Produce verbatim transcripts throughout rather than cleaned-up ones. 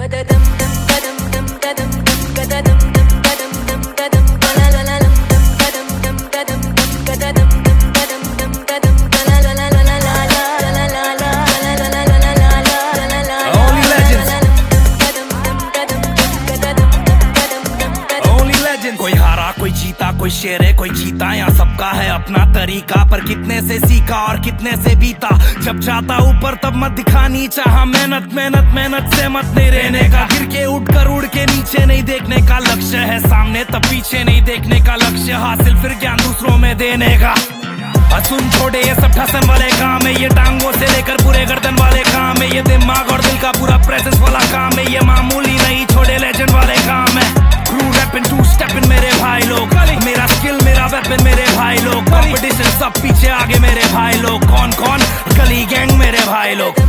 कोई हारा कोई जीता, कोई शेर है कोई जीता, यहाँ सबका है अपना तरीका। पर कितने से सीखा और कितने से बीता, जब जाता ऊपर तब मत दिखा नीचा। हाँ मेहनत मेहनत मेहनत से मत नहीं रहने का, गिर के उठ कर उड़ के नीचे नहीं देखने का। लक्ष्य है सामने तब पीछे नहीं देखने का, लक्ष्य हासिल फिर ज्ञान दूसरों में देने का। सुन छोड़े ये सब ठसन वाले काम है, ये टांगों से लेकर पूरे गर्दन वाले काम है, ये दिमाग और दिल का पूरा प्रेजेंस वाला काम है, ये मामूली नहीं छोड़े लेजेंड वाले काम है। क्रू रैपिंग टू स्टेपिंग मेरे भाई लोग, मेरा स्किल मेरा वेपन मेरे भाई लोग। कंपटीशन सब पीछे आगे मेरे भाई लोग, कौन कौन गली गैंग मेरे भाई लोग।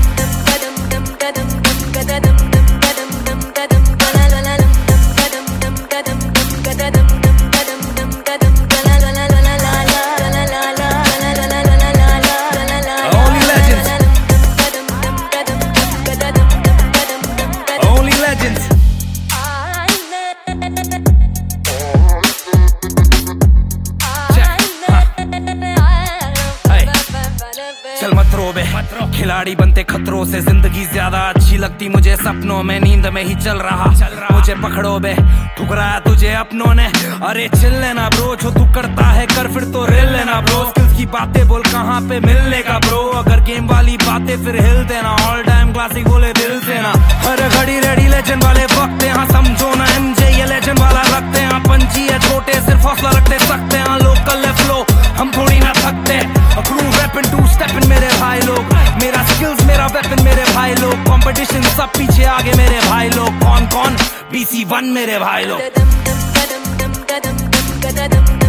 चल मत रो बे, खिलाड़ी बनते खतरों से, जिंदगी ज्यादा अच्छी लगती मुझे सपनों में, नींद में ही चल रहा, चल रहा। मुझे पकड़ो बे, ठुकराया तुझे अपनों ने, अरे चिल लेना ब्रो, जो तू करता है कर फिर तो रिल लेना ब्रो। स्किल्स की बातें बोल कहाँ पे मिलने का ब्रो, अगर गेम वाली बातें फिर हिल देना। ऑल टाइम क्लासिक बोले दिल से ना, हर घड़ी रेडी लेजेंड वाले वक्त यहाँ समझो ना, एमजे ये लेजेंड वाला रखते हैं। पंची है छोटे सिर्फ हौसला रखते सकते हैं, लोकल है फ्लो हम थोड़ी ना थकते। क्रू रैपिंग टू स्टेपिंग मेरे भाई लोग, मेरा स्किल्स मेरा वेपन मेरे भाई लोग। कंपटीशन सब पीछे आगे मेरे भाई लोग, कौन कौन बीसी वन मेरे भाई लोग।